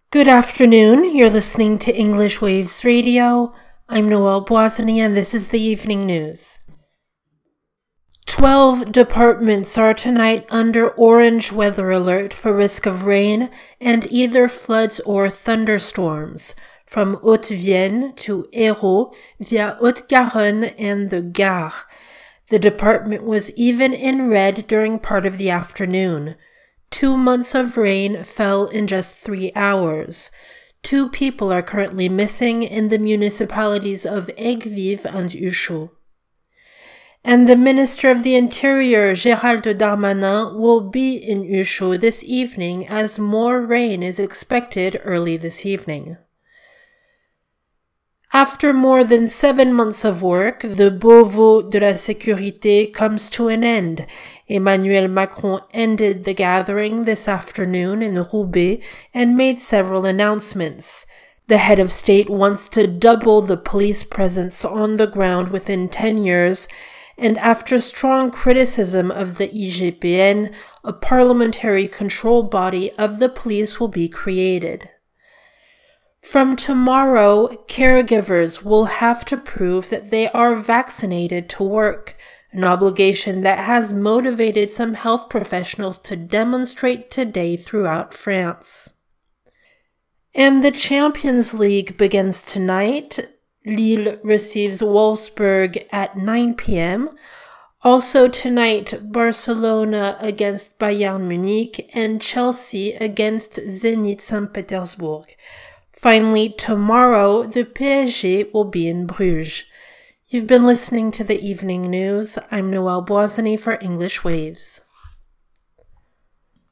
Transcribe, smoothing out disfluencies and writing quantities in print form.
Good afternoon. You're listening to English Waves Radio. I'm Noelle Boisany, and this is the evening news. 12 departments are tonight under orange weather alert for risk of rain and either floods or thunderstorms, from Haute-Vienne to Hérault via Haute-Garonne and the Gard. The department was even in red during part of the afternoon. 2 months of rain fell in just 3 hours. 2 people are currently missing in the municipalities of Aigues-Vives and Uchaud. And the Minister of the Interior, Gérald Darmanin, will be in Uchaud this evening as more rain is expected early this evening. After more than 7 months of work, the Beauvau de la Sécurité comes to an end. Emmanuel Macron ended the gathering this afternoon in Roubaix and made several announcements. The head of state wants to double the police presence on the ground within 10 years, and after strong criticism of the IGPN, a parliamentary control body of the police will be created. From tomorrow, caregivers will have to prove that they are vaccinated to work, an obligation that has motivated some health professionals to demonstrate today throughout France. And the Champions League begins tonight. Lille receives Wolfsburg at 9 p.m. Also tonight, Barcelona against Bayern Munich and Chelsea against Zenit St. Petersburg. Finally, tomorrow, the PSG will be in Bruges. You've been listening to the evening news. I'm Noelle Boisany for English Waves.